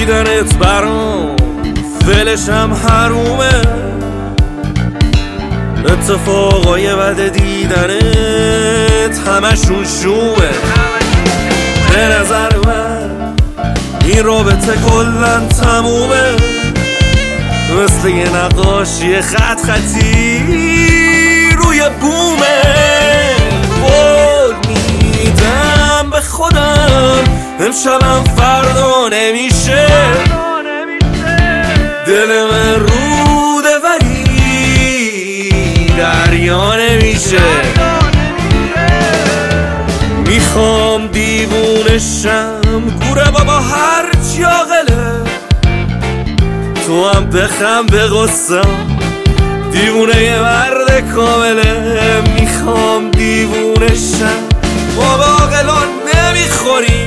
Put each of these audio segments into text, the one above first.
دیدنت برام فلش هم حرومه، اتفاقای بد دیدنت همشون شومه. به نظر من این رابطه کلن تمومه، مثل یه نقاشی خط خطی روی بومه. قول میدم به خودم امشبم فردا نمیشه، دل من روده ولی دریا نمیشه. میخوام دیوونشم گوره بابا هرچی عاقله، تو هم بخم به غصم دیوونه یه مرد کامله. میخوام دیوونشم بابا عاقلان نمیخوری،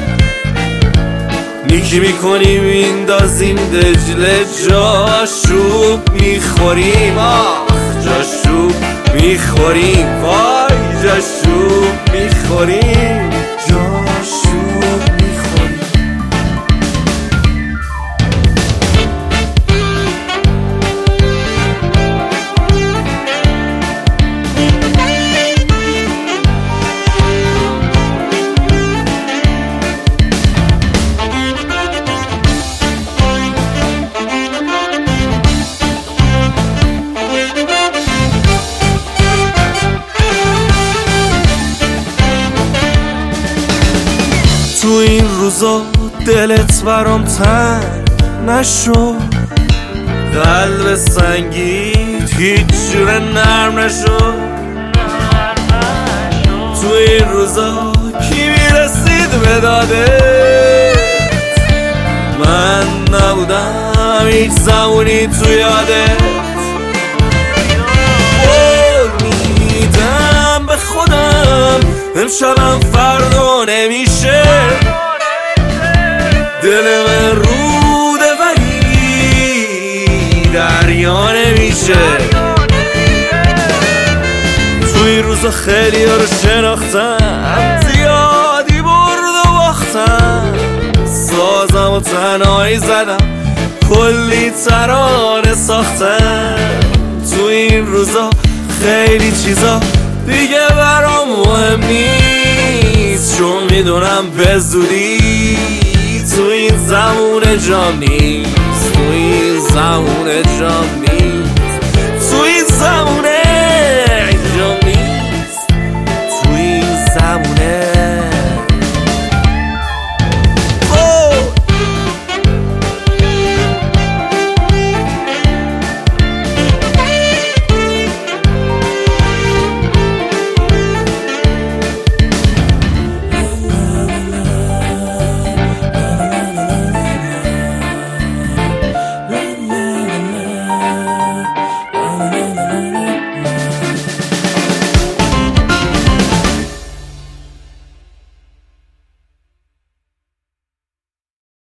نیکی میکنیم میندازیم دجله جاشوب میخوریم. آخ جاشوب میخوریم، وای جاشوب میخوریم، جاشوب میخوریم. تو این روزا دلت برام تنگ نشو، قلب سنگیت هیچ جوره نرم نشو. تو این روزا کی میرسید به دادت، من نبودم هیچ زمونی تو یادت. قول میدم به خودم امشبم فردا نمیشه، دل من روده ولی دریا نمیشه. تو این روزا خیلی ها رو شناختم، زیادی برد و باختم، سازم و تنهایی زدم، کلی ترانه ساختم. تو این روزا خیلی چیزا دیگه برام مهم نیست، چون میدونم به زودی تو این زمون جام نیست، تو این زمون جام نیست.